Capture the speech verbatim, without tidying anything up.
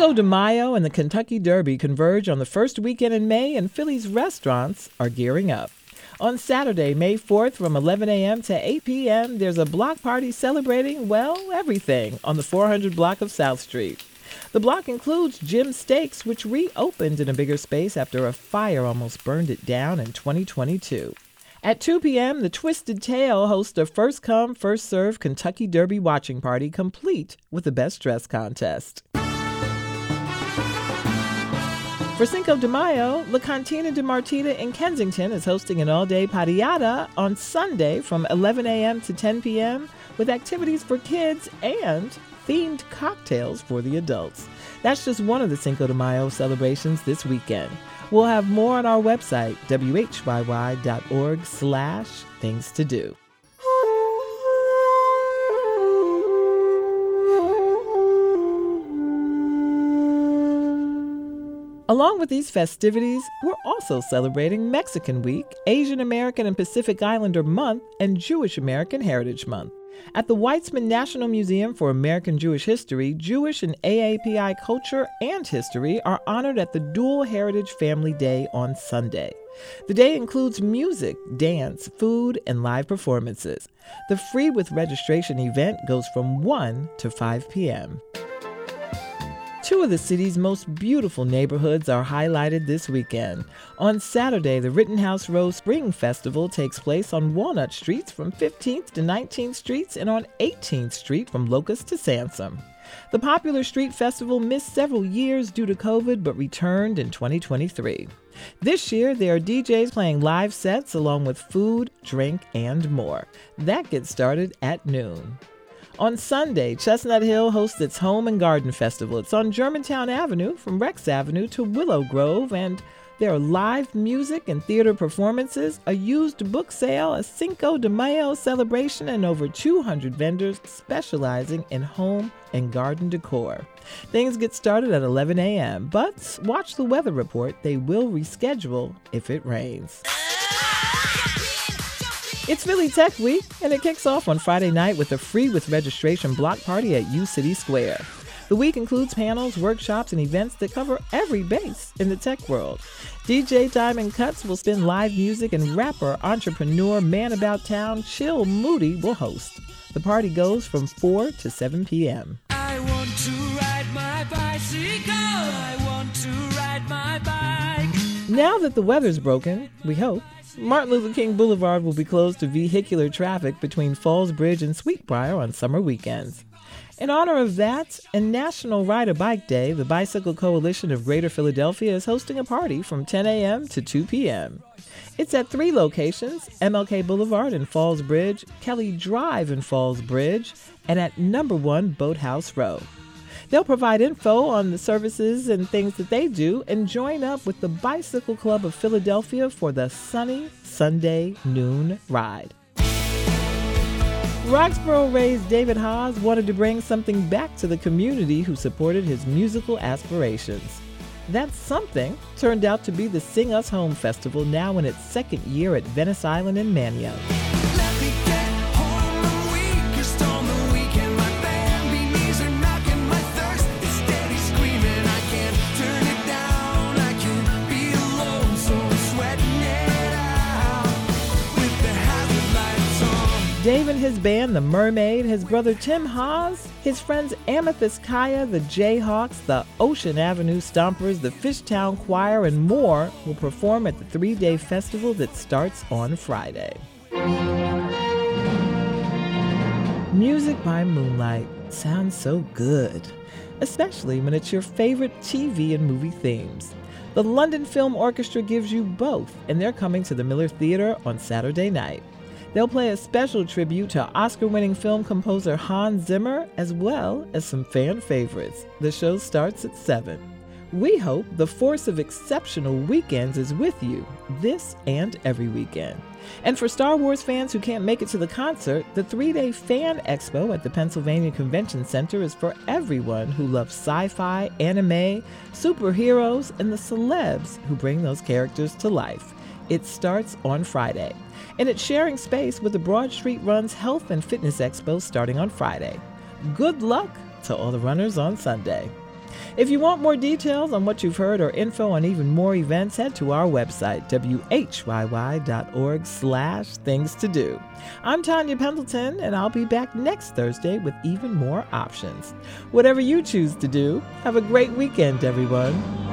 Cinco de Mayo and the Kentucky Derby converge on the first weekend in May, and Philly's restaurants are gearing up. On Saturday, May fourth, from eleven a.m. to eight p.m., there's a block party celebrating, well, everything on the four hundred block of South Street. The block includes Jim's Steaks, which reopened in a bigger space after a fire almost burned it down in twenty twenty-two. At two p.m., the Twisted Tail hosts a first-come, first-served Kentucky Derby watching party, complete with a Best Dress contest. For Cinco de Mayo, La Cantina de Martita in Kensington is hosting an all-day parrillada on Sunday from eleven a.m. to ten p.m. with activities for kids and themed cocktails for the adults. That's just one of the Cinco de Mayo celebrations this weekend. We'll have more on our website, w h y y dot org slash things to do. Along with these festivities, we're also celebrating Mexican Week, Asian American and Pacific Islander Month, and Jewish American Heritage Month. At the Weizmann National Museum for American Jewish History, Jewish and A A P I culture and history are honored at the Dual Heritage Family Day on Sunday. The day includes music, dance, food, and live performances. The free with registration event goes from one to five p.m. Two of the city's most beautiful neighborhoods are highlighted this weekend. On Saturday, the Rittenhouse Row Spring Festival takes place on Walnut Streets from fifteenth to nineteenth Streets and on eighteenth Street from Locust to Sansom. The popular street festival missed several years due to COVID but returned in twenty twenty-three. This year, there are D Js playing live sets along with food, drink, and more. That gets started at noon. On Sunday, Chestnut Hill hosts its Home and Garden Festival. It's on Germantown Avenue from Rex Avenue to Willow Grove, and there are live music and theater performances, a used book sale, a Cinco de Mayo celebration, and over two hundred vendors specializing in home and garden decor. Things get started at eleven a.m., but watch the weather report. They will reschedule if it rains. It's Philly Tech Week, and it kicks off on Friday night with a free with registration block party at U City Square. The week includes panels, workshops, and events that cover every base in the tech world. D J Diamond Cuts will spin live music, and rapper, entrepreneur, man about town, Chill Moody will host. The party goes from four to seven p.m. I want to ride my bicycle. I want to ride my bike. Now that the weather's broken, we hope, Martin Luther King Boulevard will be closed to vehicular traffic between Falls Bridge and Sweetbriar on summer weekends. In honor of that and National Ride a Bike Day, the Bicycle Coalition of Greater Philadelphia is hosting a party from ten a.m. to two p.m. It's at three locations: M L K Boulevard in Falls Bridge, Kelly Drive in Falls Bridge, and at number one Boathouse Row. They'll provide info on the services and things that they do and join up with the Bicycle Club of Philadelphia for the sunny Sunday noon ride. Roxborough-raised David Haas wanted to bring something back to the community who supported his musical aspirations. That something turned out to be the Sing Us Home Festival, now in its second year at Venice Island in Manio. Dave and his band, The Mermaid, his brother Tim Haas, his friends Amethyst Kaya, the Jayhawks, the Ocean Avenue Stompers, the Fishtown Choir, and more will perform at the three-day festival that starts on Friday. Music by moonlight sounds so good, especially when it's your favorite T V and movie themes. The London Film Orchestra gives you both, and they're coming to the Miller Theater on Saturday night. They'll play a special tribute to Oscar-winning film composer Hans Zimmer, as well as some fan favorites. The show starts at seven. We hope the force of exceptional weekends is with you this and every weekend. And for Star Wars fans who can't make it to the concert, the three-day Fan Expo at the Pennsylvania Convention Center is for everyone who loves sci-fi, anime, superheroes, and the celebs who bring those characters to life. It starts on Friday, and it's sharing space with the Broad Street Run's Health and Fitness Expo starting on Friday. Good luck to all the runners on Sunday. If you want more details on what you've heard or info on even more events, head to our website, W H Y Y dot org slash things to do. I'm Tanya Pendleton, and I'll be back next Thursday with even more options. Whatever you choose to do, have a great weekend, everyone.